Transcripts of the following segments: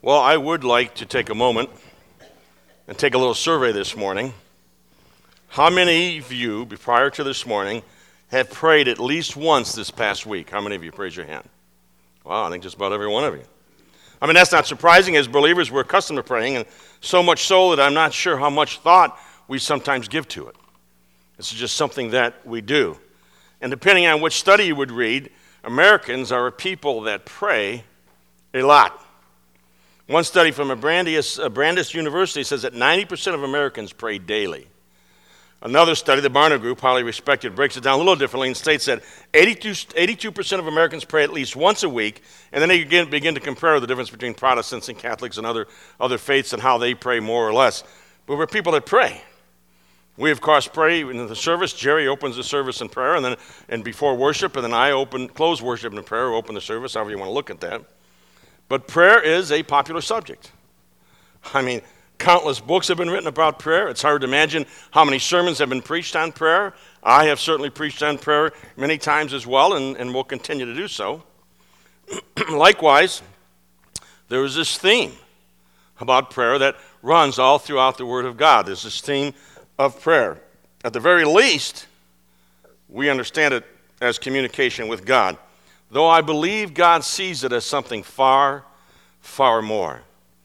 Well, I would like to take a moment and take a little survey this morning. How many of you, prior to this morning, have prayed at least once this past week? How many of you? Raise your hand. Wow, I think just about every one of you. I mean, that's not surprising. As believers, we're accustomed to praying, and so much so that I'm not sure how much thought we sometimes give to it. This is just something that we do. And depending on which study you would read, Americans are a people that pray a lot. One study from Brandeis University says that 90% of Americans pray daily. Another study, the Barna Group, highly respected, breaks it down a little differently and states that 82% of Americans pray at least once a week, and then they begin to compare the difference between Protestants and Catholics and other faiths and how they pray more or less. But we're people that pray. We, of course, pray in the service. Jerry opens the service in prayer, and before worship, and then I close worship in prayer, open the service, however you want to look at that. But prayer is a popular subject. I mean, countless books have been written about prayer. It's hard to imagine how many sermons have been preached on prayer. I have certainly preached on prayer many times as well, and will continue to do so. Likewise, there is this theme about prayer that runs all throughout the Word of God. There's this theme of prayer. At the very least, we understand it as communication with God, though I believe God sees it as something far, far more.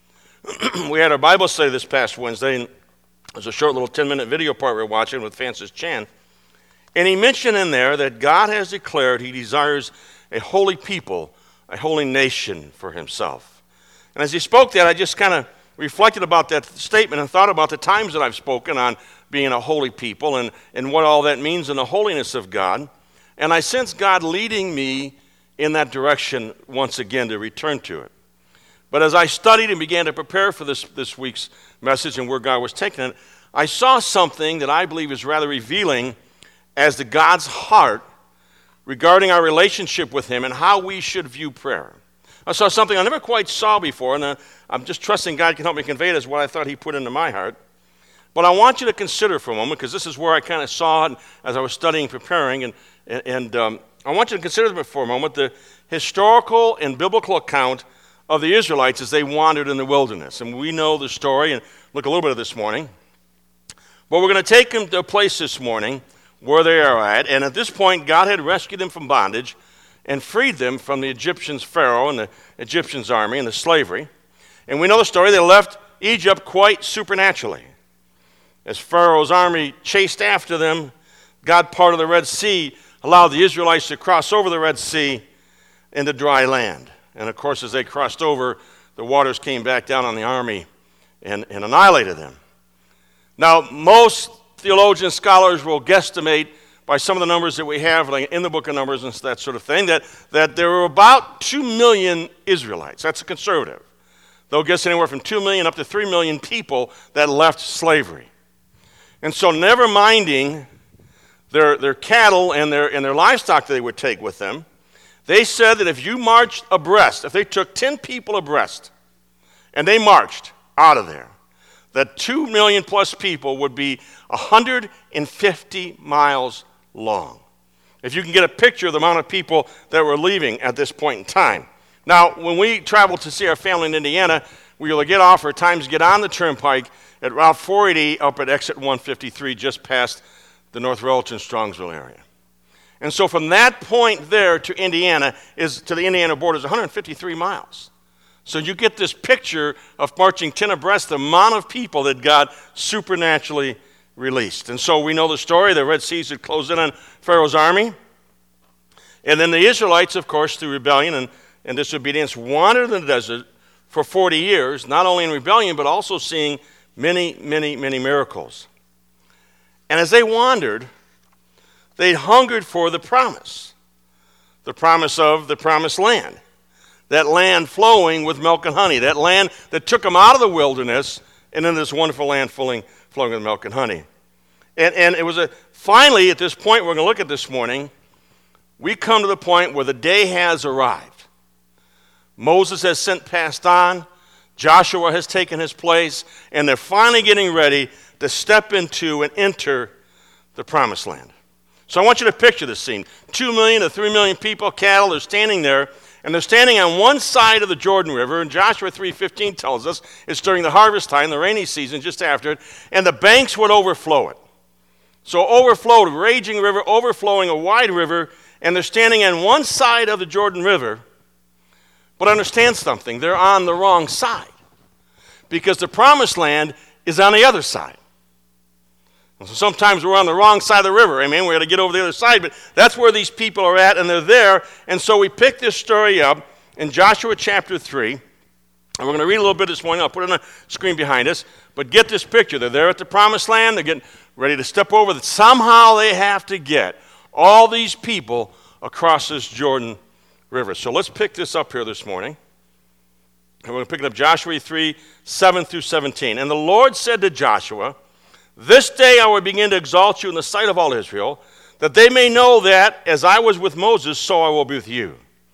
We had our Bible study this past Wednesday, and there's a short little 10-minute video part we were watching with Francis Chan. And he mentioned in there that God has declared he desires a holy people, a holy nation for himself. And as he spoke that, I just kind of reflected about that statement and thought about the times that I've spoken on being a holy people and what all that means in the holiness of God. And I sense God leading me in that direction once again to return to it. But as I studied and began to prepare for this week's message and where God was taking it, I saw something that I believe is rather revealing as to God's heart regarding our relationship with him and how we should view prayer. I saw something I never quite saw before, and I'm just trusting God can help me convey it as what I thought he put into my heart. But I want you to consider for a moment, because this is where I kind of saw it as I was studying, preparing, and I want you to consider for a moment the historical and biblical account of the Israelites as they wandered in the wilderness. And we know the story and look a little bit of this morning. But we're going to take them to a place this morning where they are at. And at this point, God had rescued them from bondage and freed them from the Egyptians' Pharaoh and the Egyptians' army and the slavery. And we know the story. They left Egypt quite supernaturally. As Pharaoh's army chased after them, God parted the Red Sea, allowed the Israelites to cross over the Red Sea into dry land. And of course, as they crossed over, the waters came back down on the army and annihilated them. Now, most theologians, scholars will guesstimate by some of the numbers that we have like in the book of Numbers and that sort of thing, that there were about 2 million Israelites. That's a conservative. They'll guess anywhere from 2 million up to 3 million people that left slavery. And so never minding their cattle and their livestock that they would take with them, they said that if you marched abreast, if they took 10 people abreast, and they marched out of there, that 2 million plus people would be 150 miles long. If you can get a picture of the amount of people that were leaving at this point in time. Now, when we travel to see our family in Indiana, we will get off or at times get on the turnpike at Route 480 up at exit 153 just past the North Relton-Strongsville area. And so from that point there to Indiana, to the Indiana border, is 153 miles. So you get this picture of marching 10 abreast, the amount of people that God supernaturally released. And so we know the story. The Red Sea had closed in on Pharaoh's army. And then the Israelites, of course, through rebellion and disobedience, wandered in the desert for 40 years, not only in rebellion, but also seeing many, many, many miracles. And as they wandered, they hungered for the promise of the promised land, that land flowing with milk and honey, that land that took them out of the wilderness and into this wonderful land flowing with milk and honey. And it was finally, at this point we're going to look at this morning, we come to the point where the day has arrived. Moses has passed on, Joshua has taken his place, and they're finally getting ready to step into and enter the promised land. So I want you to picture this scene. 2 million to 3 million people, cattle, are standing there, And they're standing on one side of the Jordan River, and Joshua 3:15 tells us it's during the harvest time, the rainy season, just after it, and the banks would overflow it. So overflowed, a raging river, overflowing a wide river, and they're standing on one side of the Jordan River. But understand something, they're on the wrong side, because the promised land is on the other side. And so sometimes we're on the wrong side of the river. Amen. We got to get over the other side, but that's where these people are at, and they're there. And so we pick this story up in Joshua chapter 3, and we're going to read a little bit this morning. I'll put it on the screen behind us. But get this picture. They're there at the promised land. They're getting ready to step over. Somehow they have to get all these people across this Jordan River. So let's pick this up here this morning. And we're going to pick it up Joshua 3, 7 through 17. And the Lord said to Joshua, "This day I will begin to exalt you in the sight of all Israel, that they may know that as I was with Moses, so I will be with you.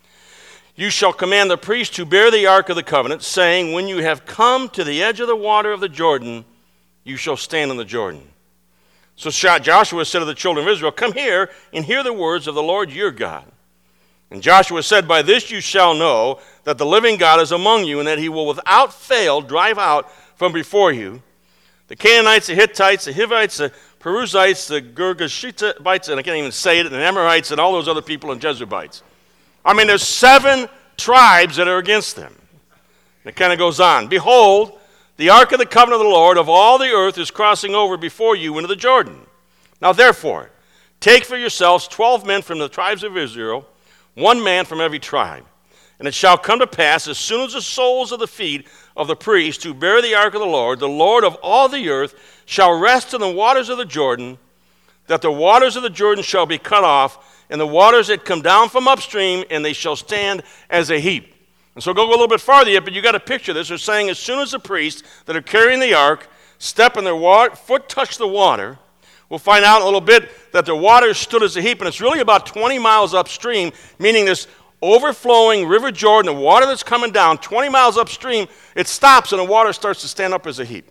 You shall command the priests to bear the ark of the covenant, saying, when you have come to the edge of the water of the Jordan, you shall stand in the Jordan." So Joshua said to the children of Israel, "Come here and hear the words of the Lord your God." And Joshua said, "By this you shall know that the living God is among you, and that he will without fail drive out from before you the Canaanites, the Hittites, the Hivites, the Perizzites, the Girgashites, and I can't even say it, and the Amorites, and all those other people, and Jebusites." I mean, there's 7 tribes that are against them. And it kind of goes on. "Behold, the ark of the covenant of the Lord of all the earth is crossing over before you into the Jordan. Now therefore, take for yourselves 12 men from the tribes of Israel, 1 man from every tribe. And it shall come to pass, as soon as the soles of the feet of the priests who bear the ark of the Lord of all the earth, shall rest in the waters of the Jordan, that the waters of the Jordan shall be cut off, and the waters that come down from upstream, and they shall stand as a heap." And so go a little bit farther yet, but you got to picture this. They're saying as soon as the priests that are carrying the ark step and their foot touch the water, we'll find out in a little bit that the water stood as a heap, and it's really about 20 miles upstream, meaning this overflowing River Jordan, the water that's coming down 20 miles upstream, it stops and the water starts to stand up as a heap.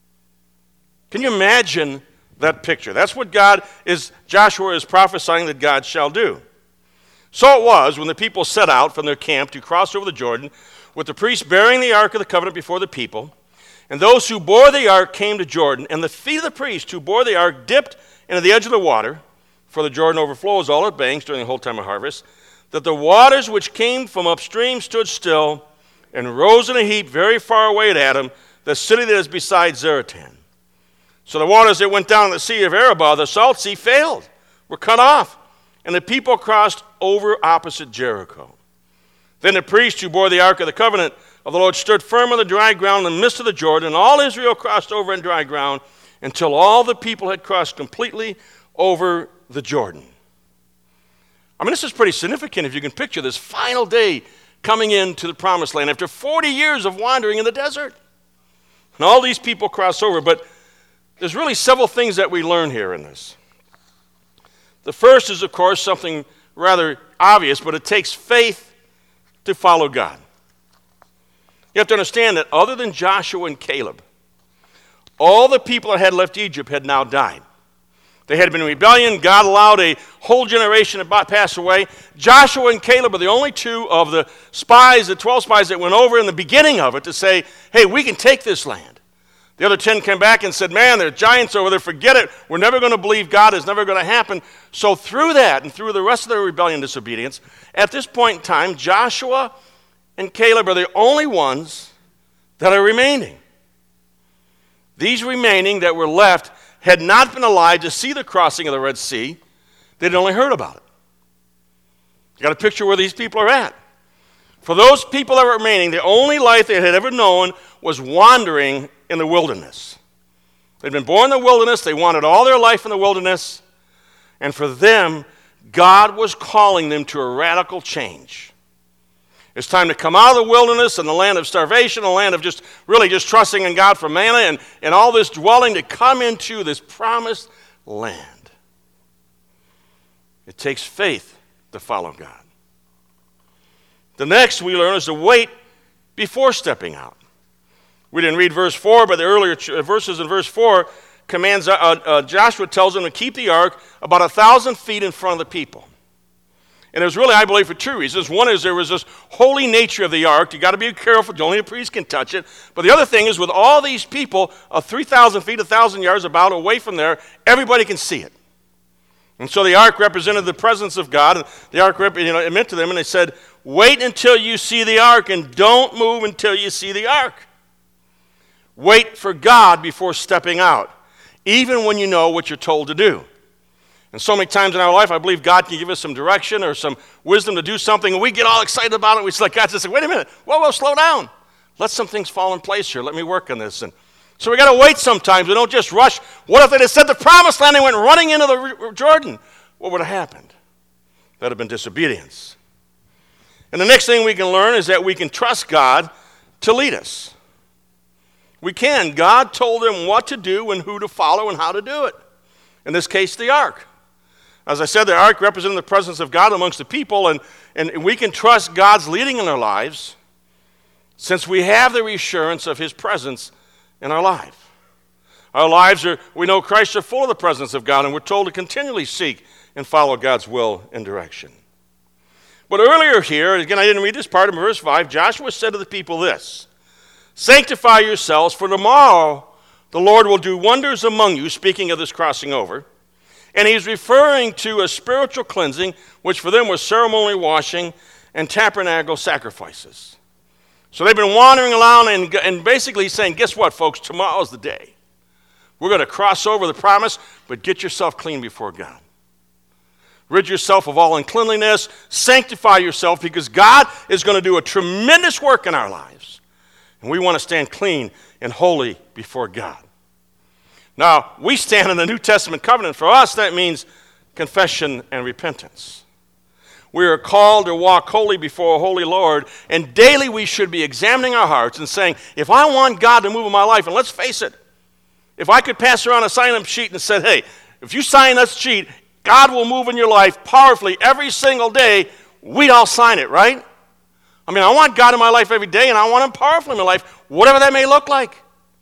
Can you imagine that picture? That's what Joshua is prophesying that God shall do. So it was when the people set out from their camp to cross over the Jordan, with the priests bearing the ark of the covenant before the people, and those who bore the ark came to Jordan, and the feet of the priests who bore the ark dipped into the edge of the water, for the Jordan overflows all its banks during the whole time of harvest, that the waters which came from upstream stood still and rose in a heap very far away at Adam, the city that is beside Zaratan. So the waters that went down in the sea of Arabah, the salt sea, failed, were cut off, and the people crossed over opposite Jericho. Then the priests who bore the ark of the covenant of the Lord stood firm on the dry ground in the midst of the Jordan, and all Israel crossed over on dry ground until all the people had crossed completely over the Jordan. I mean, this is pretty significant if you can picture this final day coming into the promised land after 40 years of wandering in the desert. And all these people cross over, but there's really several things that we learn here in this. The first is, of course, something rather obvious, but it takes faith to follow God. You have to understand that other than Joshua and Caleb, all the people that had left Egypt had now died. They had been in rebellion. God allowed a whole generation to pass away. Joshua and Caleb are the only 2 of the spies, the 12 spies that went over in the beginning of it to say, hey, we can take this land. The other 10 came back and said, man, there are giants over there. Forget it. We're never going to believe God. It's never going to happen. So through that and through the rest of their rebellion and disobedience, at this point in time, Joshua and Caleb are the only ones that are remaining. These remaining that were left had not been alive to see the crossing of the Red Sea. They'd only heard about it. You got to picture where these people are at. For those people that were remaining, the only life they had ever known was wandering in the wilderness. They'd been born in the wilderness. They wanted all their life in the wilderness. And for them, God was calling them to a radical change. It's time to come out of the wilderness and the land of starvation, a land of just trusting in God for manna and all this dwelling, to come into this promised land. It takes faith to follow God. The next we learn is to wait before stepping out. We didn't read verse 4, but the earlier verses in verse 4 commands, Joshua tells them to keep the ark about 1,000 feet in front of the people. And it was really, I believe, for two reasons. One is there was this holy nature of the ark. You got to be careful. Only a priest can touch it. But the other thing is, with all these people, 3,000 feet, 1,000 yards about away from there, everybody can see it. And so the ark represented the presence of God. And the ark, it meant to them, and they said, wait until you see the ark, and don't move until you see the ark. Wait for God before stepping out, even when you know what you're told to do. And so many times in our life, I believe God can give us some direction or some wisdom to do something, and we get all excited about it. We say, God says, wait a minute. Whoa, slow down. Let some things fall in place here. Let me work on this. And so we got to wait sometimes. We don't just rush. What if they had said the promised land and went running into the Jordan? What would have happened? That would have been disobedience. And the next thing we can learn is that we can trust God to lead us. We can. God told them what to do and who to follow and how to do it. In this case, the ark. As I said, the ark represented the presence of God amongst the people, and we can trust God's leading in our lives since we have the reassurance of his presence in our life. Our lives we know Christ are full of the presence of God, and we're told to continually seek and follow God's will and direction. But earlier here, again, I didn't read this part of verse 5, Joshua said to the people this, sanctify yourselves, for tomorrow the Lord will do wonders among you, speaking of this crossing over. And he's referring to a spiritual cleansing, which for them was ceremonial washing and tabernacle sacrifices. So they've been wandering around and basically saying, guess what, folks? Tomorrow's the day. We're going to cross over the promise, but get yourself clean before God. Rid yourself of all uncleanliness. Sanctify yourself, because God is going to do a tremendous work in our lives. And we want to stand clean and holy before God. Now, we stand in the New Testament covenant. For us, that means confession and repentance. We are called to walk holy before a holy Lord, and daily we should be examining our hearts and saying, if I want God to move in my life, and let's face it, if I could pass around a sign-up sheet and said, hey, if you sign this sheet, God will move in your life powerfully every single day, we'd all sign it, right? I mean, I want God in my life every day, and I want him powerful in my life, whatever that may look like.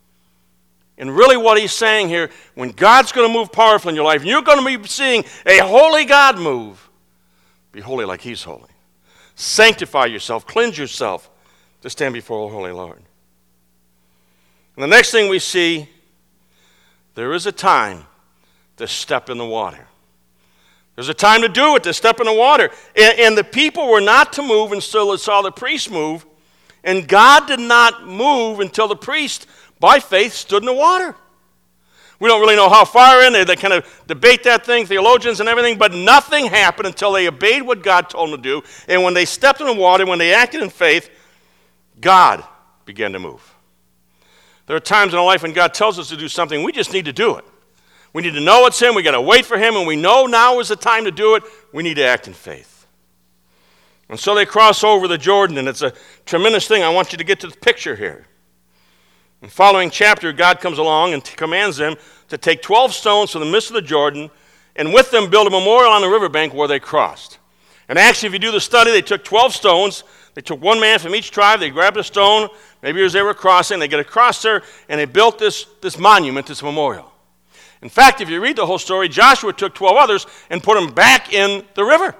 And really what he's saying here, when God's going to move powerfully in your life, and you're going to be seeing a holy God move, be holy like he's holy. Sanctify yourself, cleanse yourself to stand before a holy Lord. And the next thing we see, there is a time to step in the water. There's a time to do it, to step in the water. And the people were not to move until they saw the priest move. And God did not move until the priest, by faith, stood in the water. We don't really know how far in. They kind of debate that thing, theologians and everything, but nothing happened until they obeyed what God told them to do. And when they stepped in the water, when they acted in faith, God began to move. There are times in our life when God tells us to do something, we just need to do it. We need to know it's him. We got to wait for him, and we know now is the time to do it. We need to act in faith. And so they cross over the Jordan, and it's a tremendous thing. I want you to get to the picture here. In the following chapter, God comes along and commands them to take 12 stones from the midst of the Jordan, and with them build a memorial on the riverbank where they crossed. And actually, if you do the study, they took 12 stones. They took one man from each tribe. They grabbed a stone, maybe as they were crossing. They get across there, and they built this monument, this memorial. In fact, if you read the whole story, Joshua took 12 others and put them back in the river.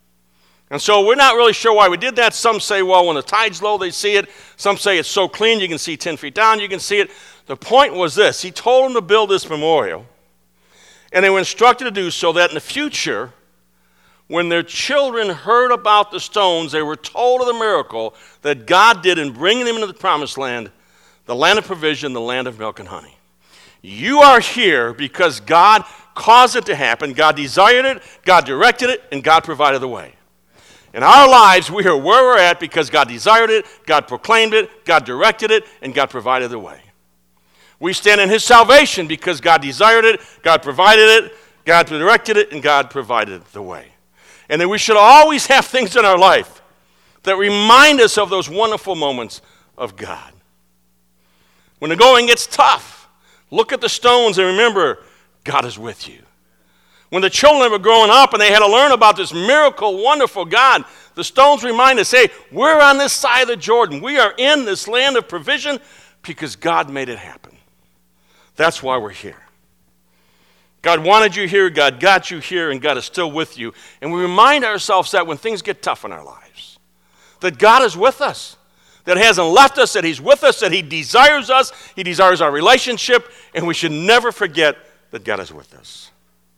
And so we're not really sure why we did that. Some say, well, when the tide's low, they see it. Some say it's so clean, you can see 10 feet down, you can see it. The point was this. He told them to build this memorial, and they were instructed to do so that in the future, when their children heard about the stones, they were told of the miracle that God did in bringing them into the promised land, the land of provision, the land of milk and honey. You are here because God caused it to happen. God desired it, God directed it, and God provided the way. In our lives, we are where we're at because God desired it, God proclaimed it, God directed it, and God provided the way. We stand in his salvation because God desired it, God provided it, God directed it, and God provided the way. And that we should always have things in our life that remind us of those wonderful moments of God. When the going gets tough, look at the stones and remember, God is with you. When the children were growing up and they had to learn about this miracle, wonderful God, the stones remind us, hey, we're on this side of the Jordan. We are in this land of provision because God made it happen. That's why we're here. God wanted you here, God got you here, and God is still with you. And we remind ourselves that when things get tough in our lives, that God is with us, that He hasn't left us, that He's with us, that He desires us, He desires our relationship, and we should never forget that God is with us.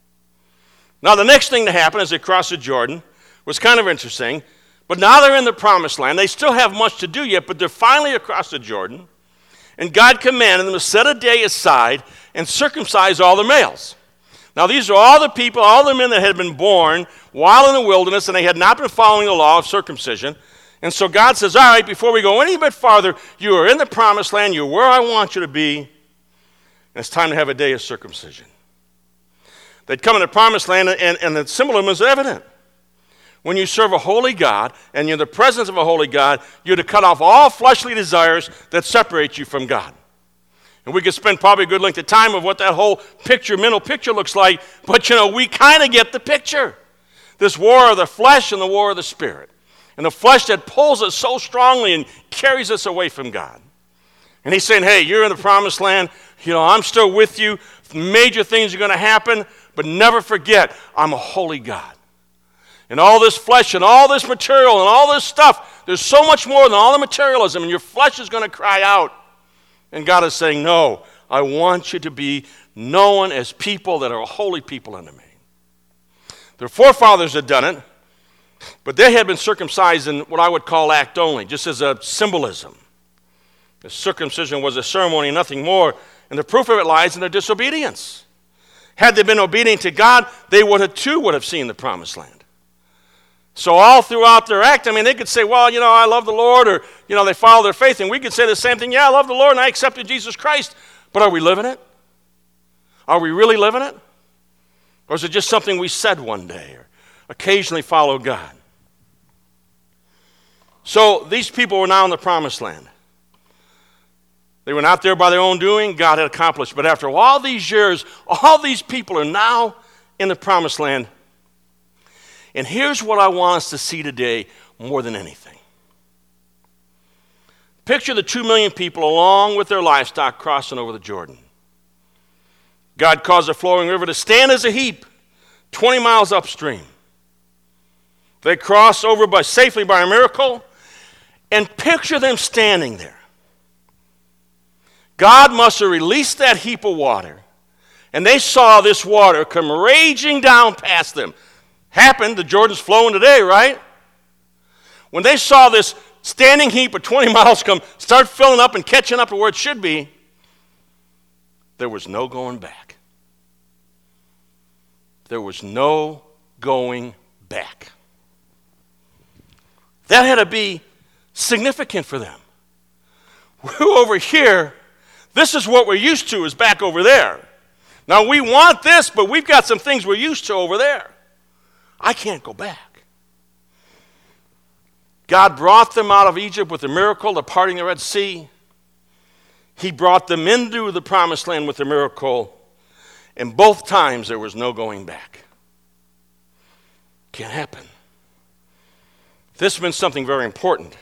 Now, the next thing to happen as they crossed the Jordan was kind of interesting, but now they're in the Promised Land. They still have much to do yet, but they're finally across the Jordan, and God commanded them to set a day aside and circumcise all the males. Now, these are all the people, all the men that had been born while in the wilderness, and they had not been following the law of circumcision. And so God says, all right, before we go any bit farther, you are in the Promised Land, you're where I want you to be, and it's time to have a day of circumcision. They'd come in the Promised Land, and the symbolism is evident. When you serve a holy God, and you're in the presence of a holy God, you're to cut off all fleshly desires that separate you from God. And we could spend probably a good length of time of what that whole mental picture looks like, but we kind of get the picture. This war of the flesh and the war of the spirit. And the flesh that pulls us so strongly and carries us away from God. And He's saying, hey, you're in the Promised Land, I'm still with you, major things are going to happen, but never forget, I'm a holy God. And all this flesh and all this material and all this stuff, there's so much more than all the materialism, and your flesh is going to cry out. And God is saying, no, I want you to be known as people that are holy people unto me. Their forefathers had done it, but they had been circumcised in what I would call act only, just as a symbolism. The circumcision was a ceremony, nothing more, and the proof of it lies in their disobedience. Had they been obedient to God, they would have seen the Promised Land. So all throughout their act, they could say, well, I love the Lord, or, they follow their faith, and we could say the same thing, yeah, I love the Lord, and I accepted Jesus Christ, but are we living it? Are we really living it? Or is it just something we said one day, or occasionally follow God? So these people were now in the Promised Land. They were not there by their own doing, God had accomplished, but after all these years, all these people are now in the Promised Land. And here's what I want us to see today more than anything. Picture the 2 million people along with their livestock crossing over the Jordan. God caused the flowing river to stand as a heap 20 miles upstream. They cross over safely by a miracle, and picture them standing there. God must have released that heap of water, and they saw this water come raging down past them. Happened, the Jordan's flowing today, right? When they saw this standing heap of 20 miles start filling up and catching up to where it should be, there was no going back. There was no going back. That had to be significant for them. We're over here. This is what we're used to, is back over there. Now we want this, but we've got some things we're used to over there. I can't go back. God brought them out of Egypt with a miracle, the parting of the Red Sea. He brought them into the Promised Land with a miracle, and both times there was no going back. Can't happen. This meant something very important.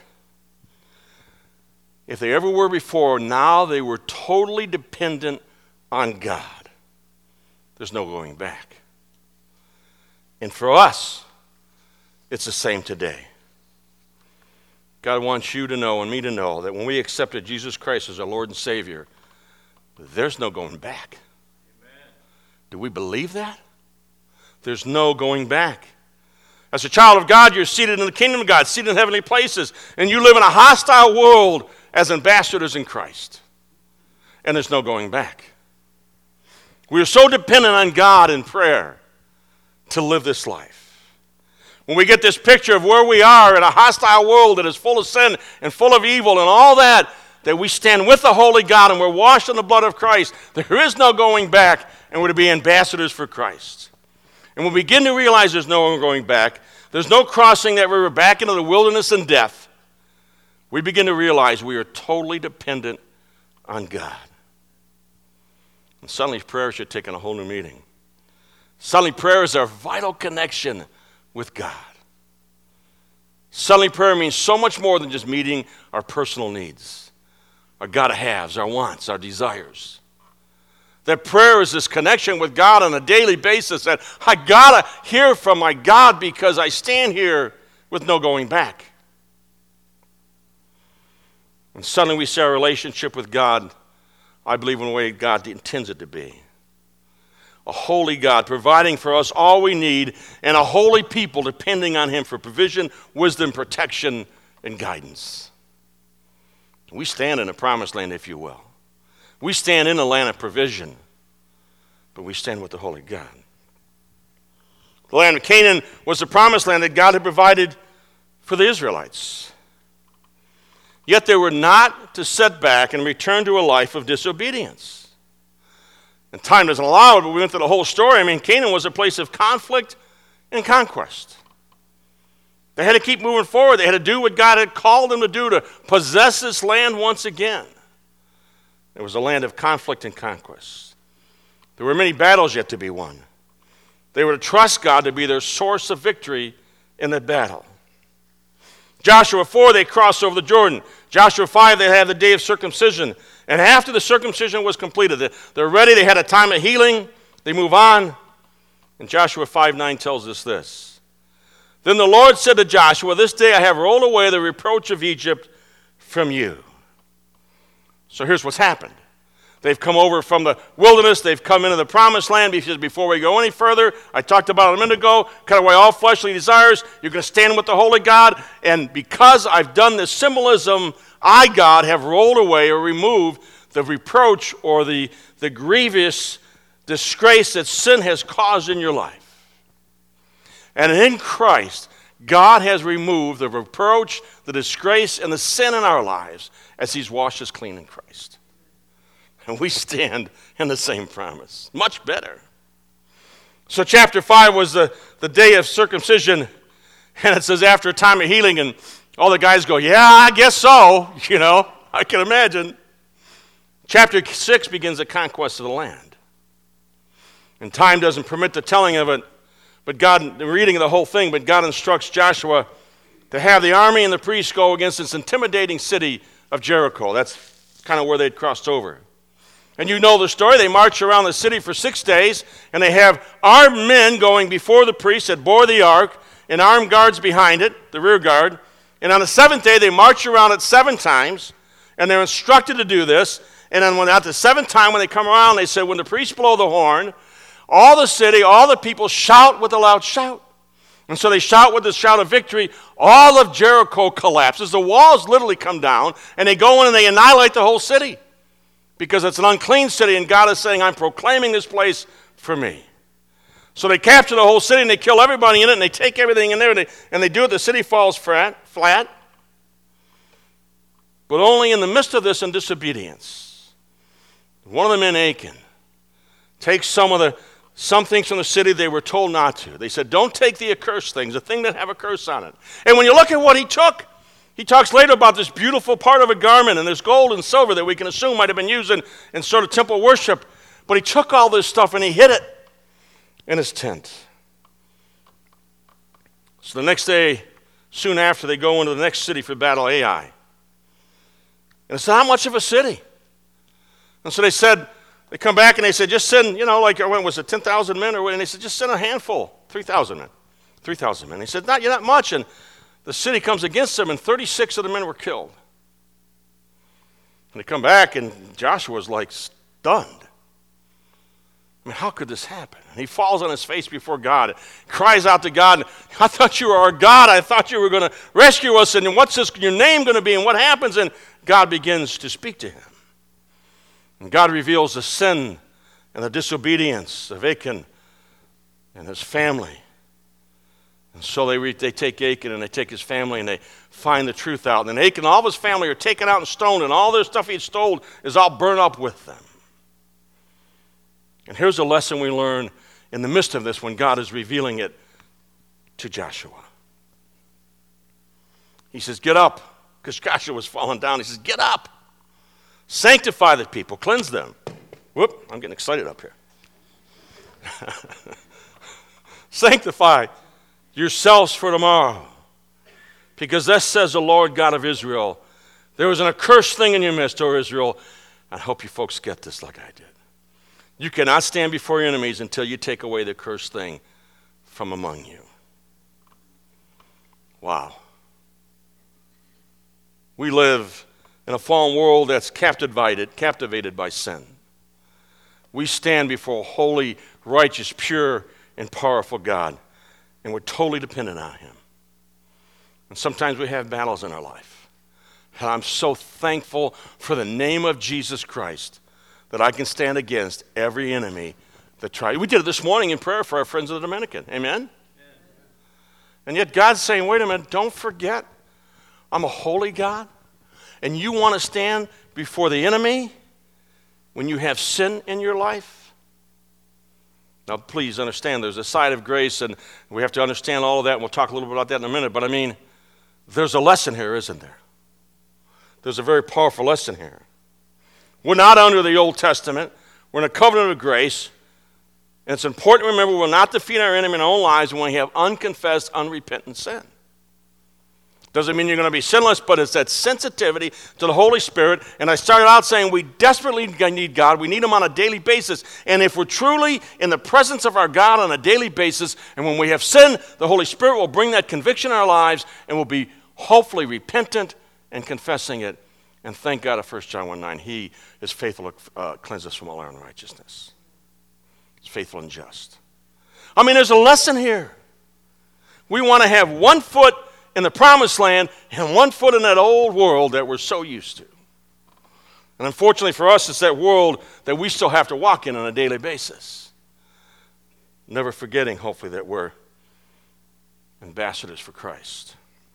If they ever were before, now they were totally dependent on God. There's no going back. And for us, it's the same today. God wants you to know and me to know that when we accepted Jesus Christ as our Lord and Savior, there's no going back. Amen. Do we believe that? There's no going back. As a child of God, you're seated in the kingdom of God, seated in heavenly places, and you live in a hostile world as ambassadors in Christ. And there's no going back. We are so dependent on God in prayer to live this life. When we get this picture of where we are in a hostile world that is full of sin and full of evil and all that we stand with the holy God and we're washed in the blood of Christ, there is no going back, and we're to be ambassadors for Christ. And when we begin to realize there's no going back, there's no crossing that river back into the wilderness and death, we begin to realize we are totally dependent on God. And suddenly prayer should take on a whole new meaning. Suddenly prayer is our vital connection with God. Suddenly prayer means so much more than just meeting our personal needs, our gotta-haves, our wants, our desires. That prayer is this connection with God on a daily basis, that I got to hear from my God because I stand here with no going back. And suddenly we see our relationship with God, I believe, in the way God intends it to be. A holy God providing for us all we need, and a holy people depending on him for provision, wisdom, protection, and guidance. We stand in a promised land, if you will. We stand in a land of provision, but we stand with the holy God. The land of Canaan was the promised land that God had provided for the Israelites. Yet they were not to set back and return to a life of disobedience. And time doesn't allow it, but we went through the whole story. I mean, Canaan was a place of conflict and conquest. They had to keep moving forward. They had to do what God had called them to do, to possess this land once again. It was a land of conflict and conquest. There were many battles yet to be won. They were to trust God to be their source of victory in that battle. Joshua 4, they crossed over the Jordan. Joshua 5, they had the day of circumcision. And after the circumcision was completed, they're ready, they had a time of healing, they move on. And Joshua 5:9 tells us this. Then the Lord said to Joshua, this day I have rolled away the reproach of Egypt from you. So here's what's happened. They've come over from the wilderness. They've come into the promised land, because before we go any further, I talked about it a minute ago, cut away all fleshly desires. You're going to stand with the holy God. And because I've done this symbolism, I, God, have rolled away or removed the reproach or the grievous disgrace that sin has caused in your life. And in Christ, God has removed the reproach, the disgrace, and the sin in our lives as he's washed us clean in Christ. And we stand in the same promise. Much better. So chapter 5 was the day of circumcision. And it says after a time of healing, and all the guys go, yeah, I guess so. You know, I can imagine. Chapter 6 begins the conquest of the land. And time doesn't permit the telling of it, but God, the reading of the whole thing, but God instructs Joshua to have the army and the priests go against this intimidating city of Jericho. That's kind of where they'd crossed over. And you know the story. They march around the city for 6 days, and they have armed men going before the priests that bore the ark, and armed guards behind it, the rear guard. And on the 7th day, they march around it 7 times, and they're instructed to do this. And then at the 7th time, when they come around, they say, when the priests blow the horn, all the city, all the people shout with a loud shout. And so they shout with the shout of victory. All of Jericho collapses. The walls literally come down, and they go in and they annihilate the whole city. Because it's an unclean city, and God is saying, I'm proclaiming this place for me. So they capture the whole city, and they kill everybody in it, and they take everything in there, and they do it. The city falls flat. But only in the midst of this in disobedience, one of the men, Achan, takes some things from the city they were told not to. They said, don't take the accursed things, the thing that have a curse on it. And when you look at what he took, he talks later about this beautiful part of a garment, and there's gold and silver that we can assume might have been used in sort of temple worship. But he took all this stuff and he hid it in his tent. So the next day, soon after, they go into the next city for battle, Ai. And it's not much of a city. And so they come back and they said, just send, like, when was it, 10,000 men? And they said, just send a handful, 3,000 men. 3,000 men. He said, you're not much. And the city comes against them, and 36 of the men were killed. And they come back, and Joshua's like stunned. I mean, how could this happen? And he falls on his face before God, cries out to God, I thought you were our God. I thought you were going to rescue us, and what's your name going to be, and what happens? And God begins to speak to him. And God reveals the sin and the disobedience of Achan and his family. And so they take Achan and they take his family and they find the truth out. And then Achan and all of his family are taken out and stoned, and all their stuff he stole is all burned up with them. And here's a lesson we learn in the midst of this when God is revealing it to Joshua. He says, get up, because Joshua was falling down. He says, get up, sanctify the people, cleanse them. Whoop, I'm getting excited up here. Sanctify yourselves for tomorrow, because thus says the Lord God of Israel, there was an accursed thing in your midst, O Israel. I hope you folks get this like I did. You cannot stand before your enemies until you take away the cursed thing from among you. Wow. We live in a fallen world that's captivated by sin. We stand before a holy, righteous, pure, and powerful God, and we're totally dependent on him. And sometimes we have battles in our life. And I'm so thankful for the name of Jesus Christ that I can stand against every enemy that tries. We did it this morning in prayer for our friends of the Dominican. Amen? And yet God's saying, wait a minute, don't forget, I'm a holy God, and you want to stand before the enemy when you have sin in your life? Now, please understand, there's a side of grace, and we have to understand all of that, and we'll talk a little bit about that in a minute, but I mean, there's a lesson here, isn't there? There's a very powerful lesson here. We're not under the Old Testament. We're in a covenant of grace. And it's important to remember we'll not defeat our enemy in our own lives when we have unconfessed, unrepentant sin. Doesn't mean you're going to be sinless, but it's that sensitivity to the Holy Spirit. And I started out saying we desperately need God. We need him on a daily basis. And if we're truly in the presence of our God on a daily basis, and when we have sin, the Holy Spirit will bring that conviction in our lives, and we'll be hopefully repentant and confessing it. And thank God of 1 John 1:9, he is faithful to cleanse us from all our unrighteousness. He's faithful and just. I mean, there's a lesson here. We want to have one foot in the promised land and one foot in that old world that we're so used to. And unfortunately for us, it's that world that we still have to walk in on a daily basis. Never forgetting, hopefully, that we're ambassadors for Christ.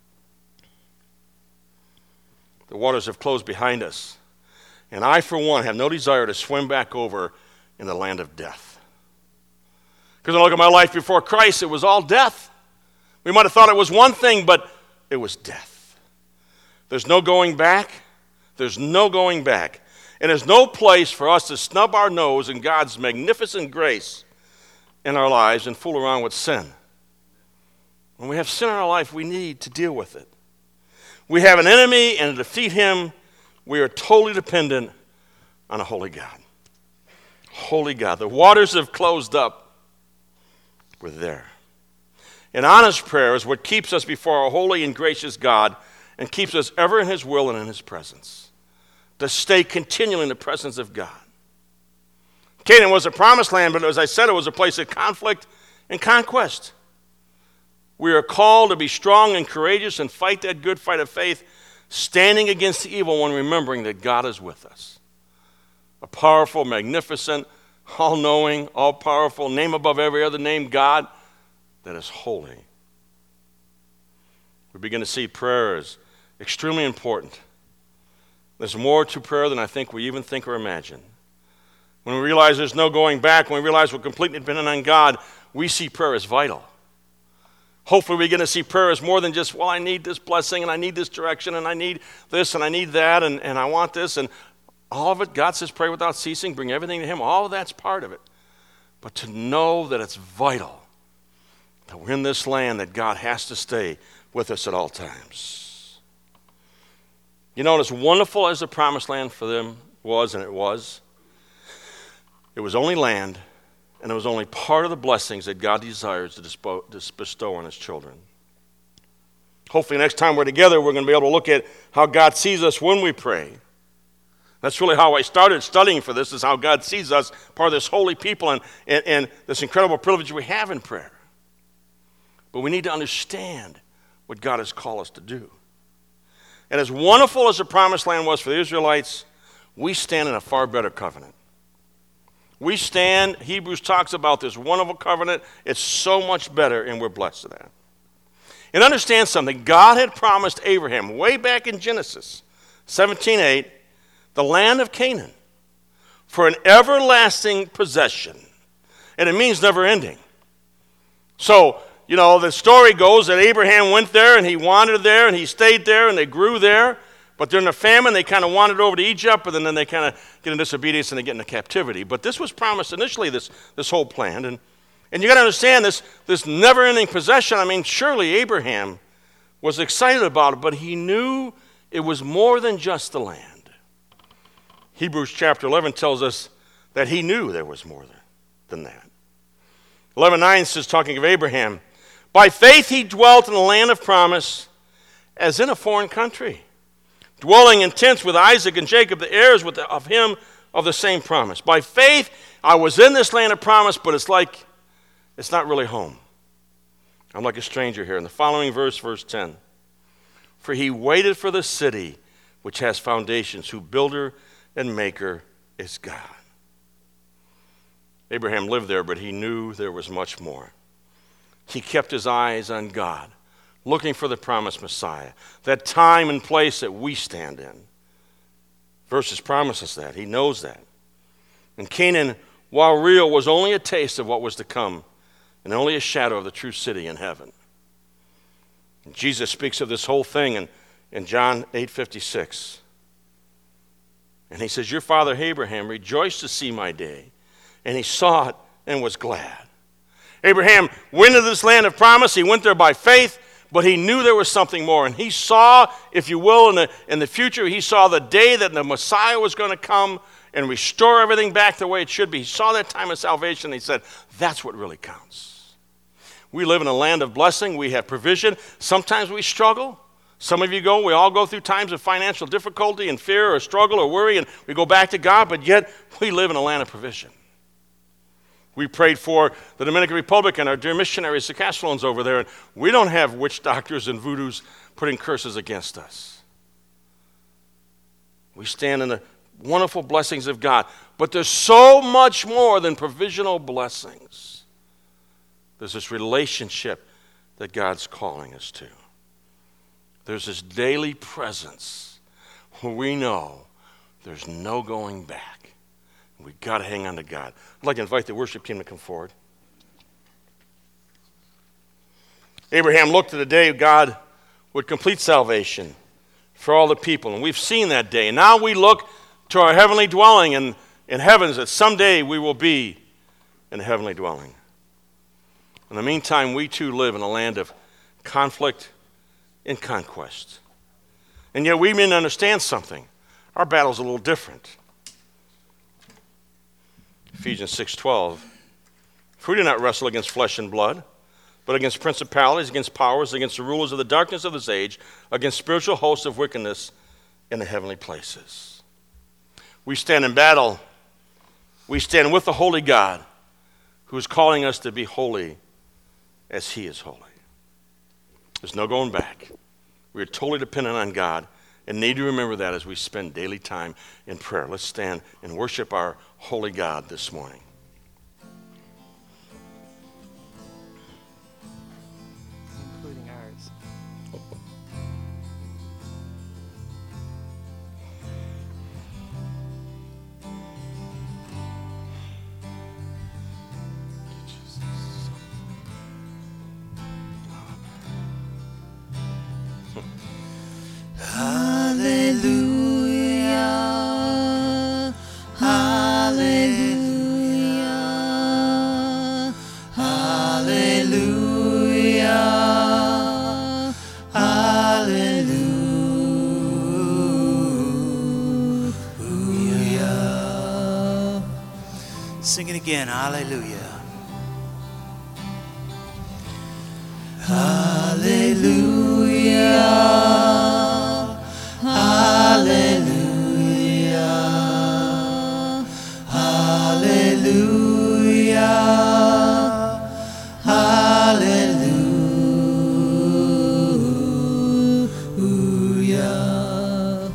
The waters have closed behind us, and I, for one, have no desire to swim back over in the land of death. Because when I look at my life before Christ, it was all death. We might have thought it was one thing, but it was death. There's no going back. There's no going back. And there's no place for us to snub our nose in God's magnificent grace in our lives and fool around with sin. When we have sin in our life, we need to deal with it. We have an enemy, and to defeat him, we are totally dependent on a holy God. Holy God. The waters have closed up. We're there. An honest prayer is what keeps us before a holy and gracious God and keeps us ever in his will and in his presence. To stay continually in the presence of God. Canaan was a promised land, but as I said, it was a place of conflict and conquest. We are called to be strong and courageous and fight that good fight of faith, standing against the evil one, remembering that God is with us. A powerful, magnificent, all-knowing, all-powerful, name above every other name, God that is holy. We begin to see prayer as extremely important. There's more to prayer than I think we even think or imagine. When we realize there's no going back, when we realize we're completely dependent on God, we see prayer as vital. Hopefully we're going to see prayer as more than just, well, I need this blessing, and I need this direction, and I need this, and I need that, and I want this, and all of it. God says pray without ceasing, bring everything to him. All of that's part of it. But to know that it's vital, that we're in this land, that God has to stay with us at all times. You know, as wonderful as the promised land for them was, and it was only land, and it was only part of the blessings that God desires to bestow on his children. Hopefully next time we're together, we're going to be able to look at how God sees us when we pray. That's really how I started studying for this, is how God sees us, part of this holy people and this incredible privilege we have in prayer. But we need to understand what God has called us to do. And as wonderful as the promised land was for the Israelites, we stand in a far better covenant. We stand, Hebrews talks about this wonderful covenant. It's so much better, and we're blessed to that. And understand something. God had promised Abraham way back in Genesis 17:8, the land of Canaan, for an everlasting possession. And it means never ending. So, you know, the story goes that Abraham went there, and he wandered there, and he stayed there, and they grew there. But during the famine, they kind of wandered over to Egypt, and then they kind of get in disobedience and they get into captivity. But this was promised initially, this whole plan. And you got to understand this never-ending possession. I mean, surely Abraham was excited about it, but he knew it was more than just the land. Hebrews chapter 11 tells us that he knew there was more than that. 11:9 says, talking of Abraham, by faith he dwelt in the land of promise as in a foreign country, dwelling in tents with Isaac and Jacob, the heirs of him of the same promise. By faith I was in this land of promise, but it's not really home. I'm like a stranger here. In the following verse 10, for he waited for the city which has foundations, whose builder and maker is God. Abraham lived there, but he knew there was much more. He kept his eyes on God, looking for the promised Messiah, that time and place that we stand in. Verses promise us that. He knows that. And Canaan, while real, was only a taste of what was to come, and only a shadow of the true city in heaven. And Jesus speaks of this whole thing in John 8:56. And he says, your father Abraham rejoiced to see my day, and he saw it and was glad. Abraham went into this land of promise. He went there by faith, but he knew there was something more. And he saw, if you will, in the future, he saw the day that the Messiah was going to come and restore everything back the way it should be. He saw that time of salvation, and he said, that's what really counts. We live in a land of blessing. We have provision. Sometimes we struggle. Some of you we all go through times of financial difficulty and fear or struggle or worry, and we go back to God, but yet we live in a land of provision. We prayed for the Dominican Republic and our dear missionaries, the Castellans over there, and we don't have witch doctors and voodoos putting curses against us. We stand in the wonderful blessings of God, but there's so much more than provisional blessings. There's this relationship that God's calling us to. There's this daily presence where we know there's no going back. We've got to hang on to God. I'd like to invite the worship team to come forward. Abraham looked to the day God would complete salvation for all the people, and we've seen that day. And now we look to our heavenly dwelling in heavens, that someday we will be in a heavenly dwelling. In the meantime, we too live in a land of conflict and conquest. And yet we may understand something. Our battle's a little different. Ephesians 6:12. For we do not wrestle against flesh and blood, but against principalities, against powers, against the rulers of the darkness of this age, against spiritual hosts of wickedness in the heavenly places. We stand in battle. We stand with the holy God who is calling us to be holy as he is holy. There's no going back. We are totally dependent on God and need to remember that as we spend daily time in prayer. Let's stand and worship our holy God this morning. Including ours. Hallelujah, hallelujah, hallelujah, hallelujah. Sing it again, hallelujah. Hallelujah, hallelujah, hallelujah, hallelujah.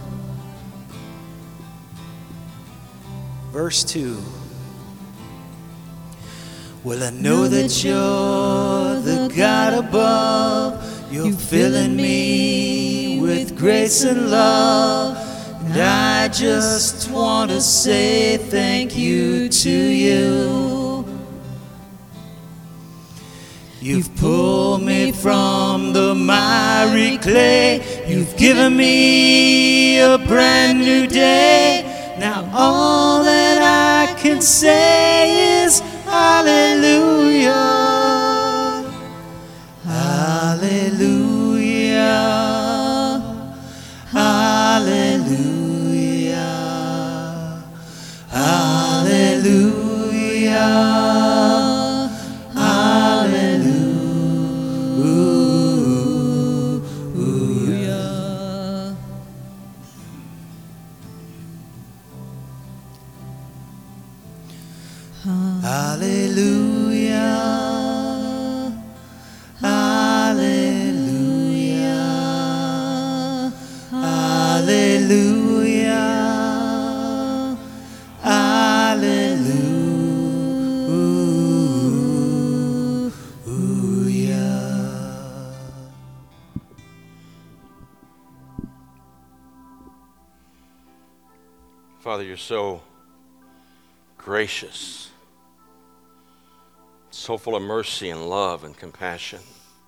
Verse 2. Well, I know that you're the God above. You're filling me with grace and love. And I just want to say thank you to you. You've pulled me from the miry clay. You've given me a brand new day. Now all that I can say is hallelujah, hallelujah, hallelujah, hallelujah. Father, you're so gracious, so full of mercy and love and compassion.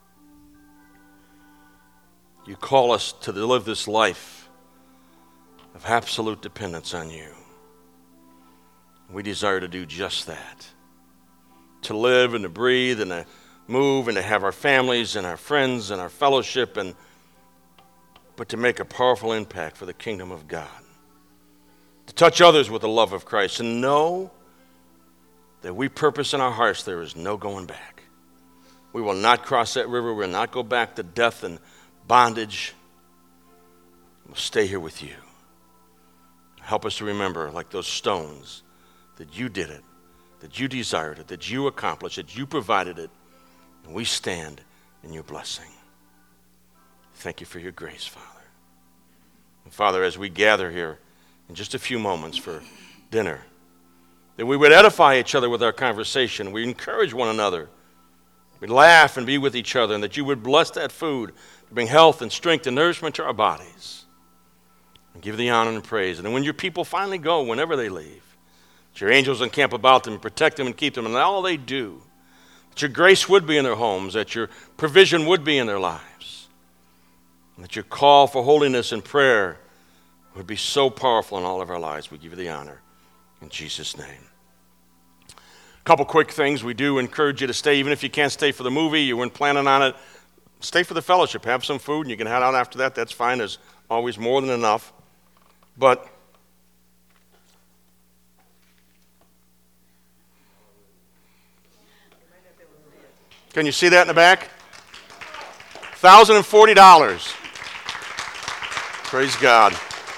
You call us to live this life of absolute dependence on you. We desire to do just that, to live and to breathe and to move and to have our families and our friends and our fellowship, but to make a powerful impact for the kingdom of God. To touch others with the love of Christ and know that we purpose in our hearts there is no going back. We will not cross that river. We will not go back to death and bondage. We'll stay here with you. Help us to remember, like those stones, that you did it, that you desired it, that you accomplished it, you provided it, and we stand in your blessing. Thank you for your grace, Father. And Father, as we gather here in just a few moments for dinner, that we would edify each other with our conversation. We encourage one another. We'd laugh and be with each other, and that you would bless that food to bring health and strength and nourishment to our bodies. And give the honor and praise. And then when your people finally go, whenever they leave, that your angels encamp about them and protect them and keep them in all they do. That your grace would be in their homes, that your provision would be in their lives. And that your call for holiness and prayer would be so powerful in all of our lives. We give you the honor in Jesus' name. A couple quick things. We do encourage you to stay, even if you can't stay for the movie, you weren't planning on it, stay for the fellowship. Have some food, and you can head out after that. That's fine. There's always more than enough. But can you see that in the back? $1,040. Praise God.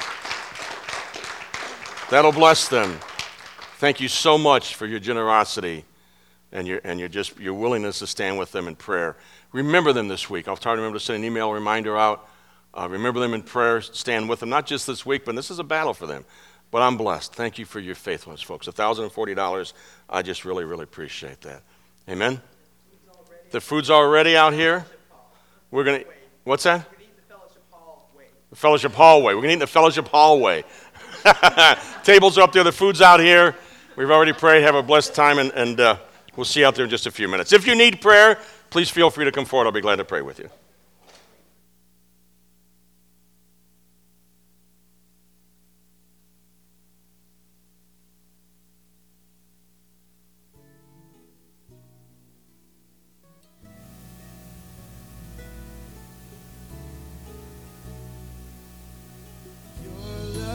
That'll bless them. Thank you so much for your generosity and your willingness to stand with them in prayer. Remember them this week. I'll try to remember to send an email reminder out. Remember them in prayer. Stand with them, not just this week, but this is a battle for them. But I'm blessed. Thank you for your faithfulness, folks. $1,040. I just really, really appreciate that. Amen. The food's already out here. We're gonna. What's that? The fellowship hallway. We're gonna eat in the fellowship hallway. Tables are up there. The food's out here. We've already prayed. Have a blessed time, and we'll see you out there in just a few minutes. If you need prayer, please feel free to come forward. I'll be glad to pray with you.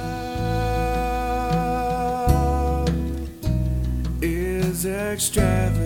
Extravagant.